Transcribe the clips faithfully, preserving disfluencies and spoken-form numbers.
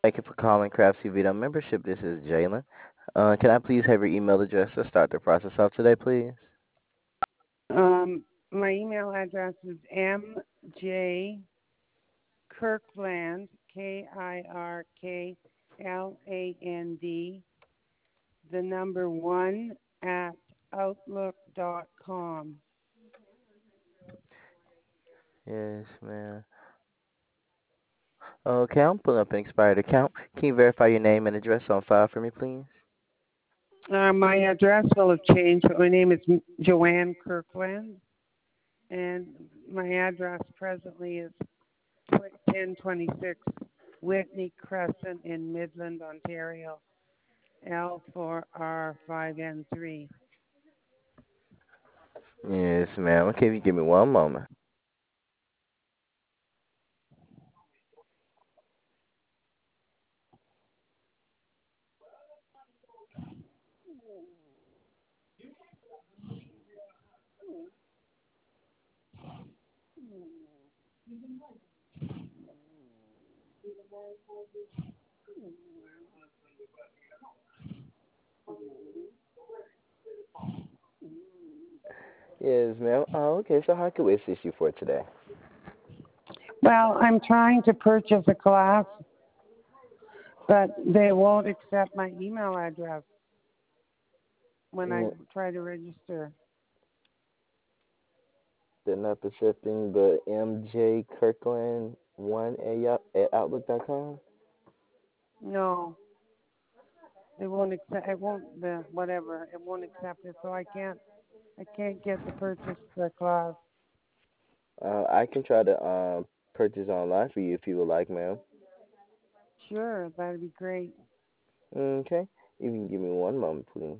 Thank you for calling Craftsy Vita membership. This is Jalen. Uh, can I please have your email address to start the process off today, please? Um, my email address is mjkirkland, K I R K L A N D, the number one at outlook dot com. Yes, ma'am. Okay, I'm pulling up an expired account. Can you verify your name and address on file for me, please? Uh, my address will have changed, but my name is Joanne Kirkland, and my address presently is ten twenty-six Whitney Crescent in Midland, Ontario, L four R five N three. Yes, ma'am. Okay, if you give me one moment. Yes, ma'am. Oh, okay. So how can we assist you for today? Well, I'm trying to purchase a class, but they won't accept my email address when I Mm, try to register. they're not accepting the M J Kirkland one at, yo- at outlook dot com. No, they won't accept. It won't. The whatever. It won't accept it. So I can't. I can't get the purchase the class. Uh, I can try to um purchase online for you if you would like, ma'am. Sure, that'd be great. Okay. You can give me one moment, please.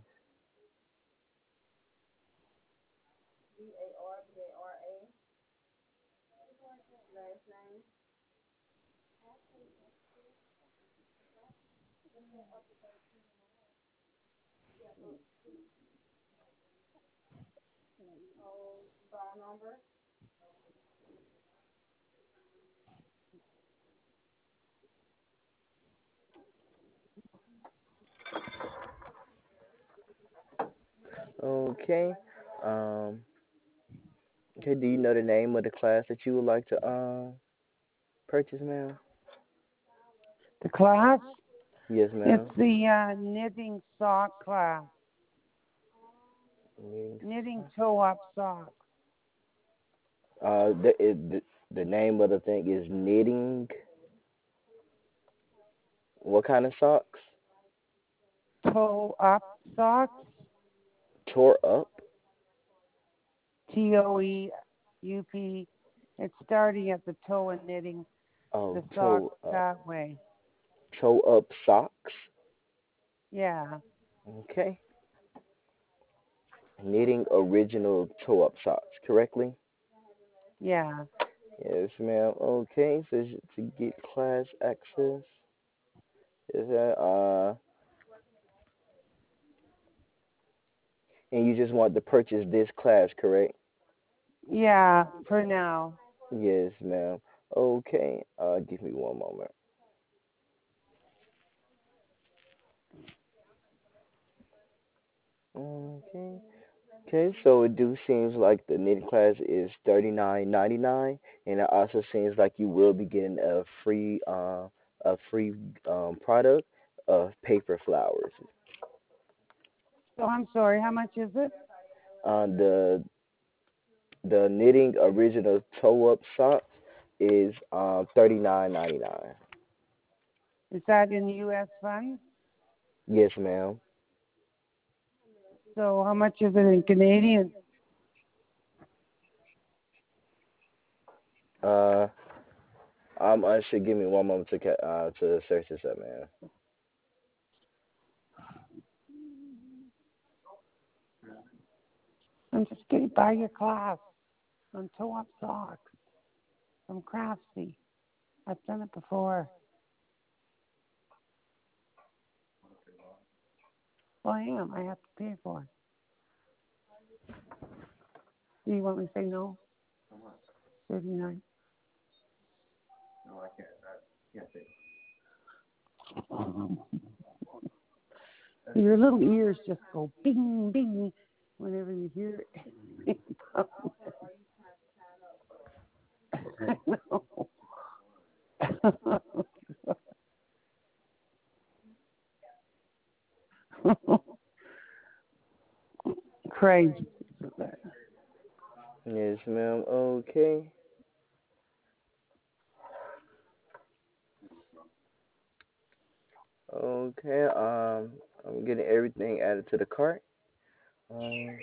Okay. Um. Okay. Do you know the name of the class that you would like to um purchase, ma'am? The class. Yes, It's ma'am. the uh, knitting sock class. Meeting. Knitting toe up socks. Uh, the, it, the the name of the thing is knitting. What kind of socks? Toe up socks. Tore up. T O E U P. It's starting at the toe and knitting Oh, the socks toe up. that way. Toe up socks. Yeah, Okay. Knitting original toe up socks. Correctly. yeah. Yes, ma'am. Okay. So to get class access, is that uh, and you just want to purchase this class, correct? Yeah, for now. Yes, ma'am. Okay. Uh, give me one moment. Okay. Okay, so it do seems like the knitting class is thirty nine ninety nine, and it also seems like you will be getting a free uh a free um product of paper flowers. So I'm sorry, how much is it? Uh, the the knitting original toe up socks is um thirty nine ninety nine. Is that in U S funds? Yes, ma'am. So how much is it in Canadian? Uh, um, I should give me one moment to ca- uh to search this up, man. I'm just going to buy your class on toe up socks from Craftsy. I've done it before. Well, I am. I have to pay for it. Do you want me to say no? thirty-nine. Your little ears just go bing, bing whenever you hear it. I know. Crazy. Yes, ma'am. Okay. Okay. Um, I'm getting everything added to the cart. Um,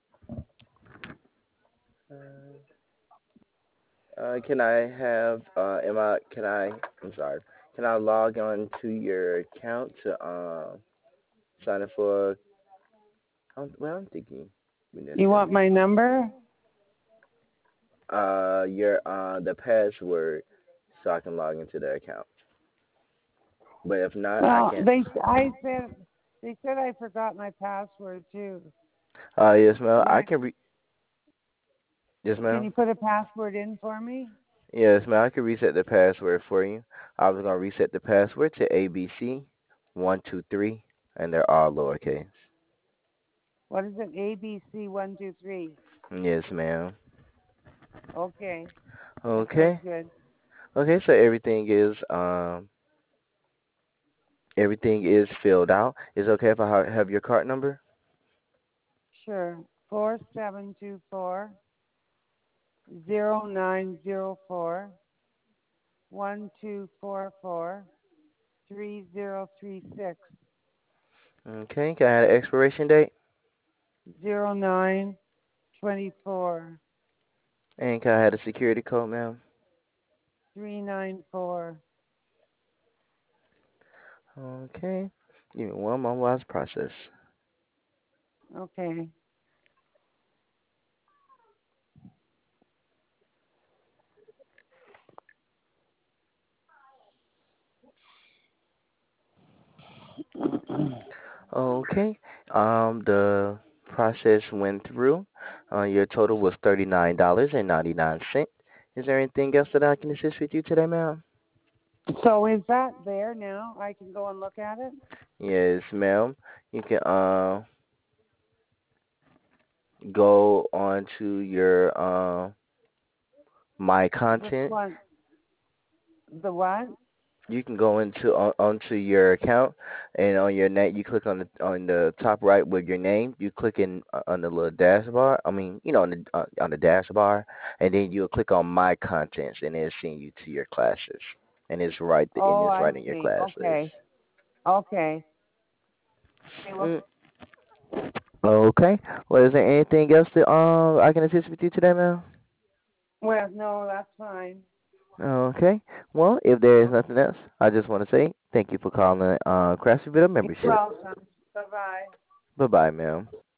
uh, can I have? Uh, am I? Can I? I'm sorry. Can I log on to your account to um sign up for? Um, well, I'm thinking. we need to You send want me- my number? Uh, your uh the password so I can log into the account. But if not, I Well, can. they I said they said I forgot my password too. Uh, yes, ma'am. Can I I? can re. Yes, Can ma'am. you put a password in for me? Yes, ma'am. I can reset the password for you. I was gonna reset the password to A B C one two three, and they're all lowercase. What is it? A B C one two three. Yes, ma'am. Okay, that sounds Okay. good. Okay. So everything is um everything is filled out. Is it okay if I ha- have your card number? Sure. Four seven two four zero nine zero four one two four four three zero three six Okay. Can I have the expiration date? zero nine twenty four And can I have the security code, ma'am? three nine four. Okay. Give me one moment while it's process. Okay. Okay. Um, the process went through. Uh, your total was thirty-nine dollars and ninety-nine cents. Is there anything else that I can assist with you today, ma'am? So is that there now? I can go and look at it? Yes, ma'am. You can uh go on to your uh, my Which content. one? The what? You can go into on, onto your account, and on your net you click on the on the top right with your name. You click in uh, on the little dash bar. I mean, you know, on the uh, on the dash bar, and then you'll click on my contents, and it'll send you to your classes, and it's right th- and Oh, it's I right in your see. classes. Okay. Okay. Okay, well, Mm. Okay. Well, is there anything else that um I can assist with you today, ma'am? well, no, that's fine. Okay. Well, if there is nothing else, I just want to say thank you for calling uh Craftsy Bit of You're Membership. welcome. Bye-bye. Bye bye, ma'am.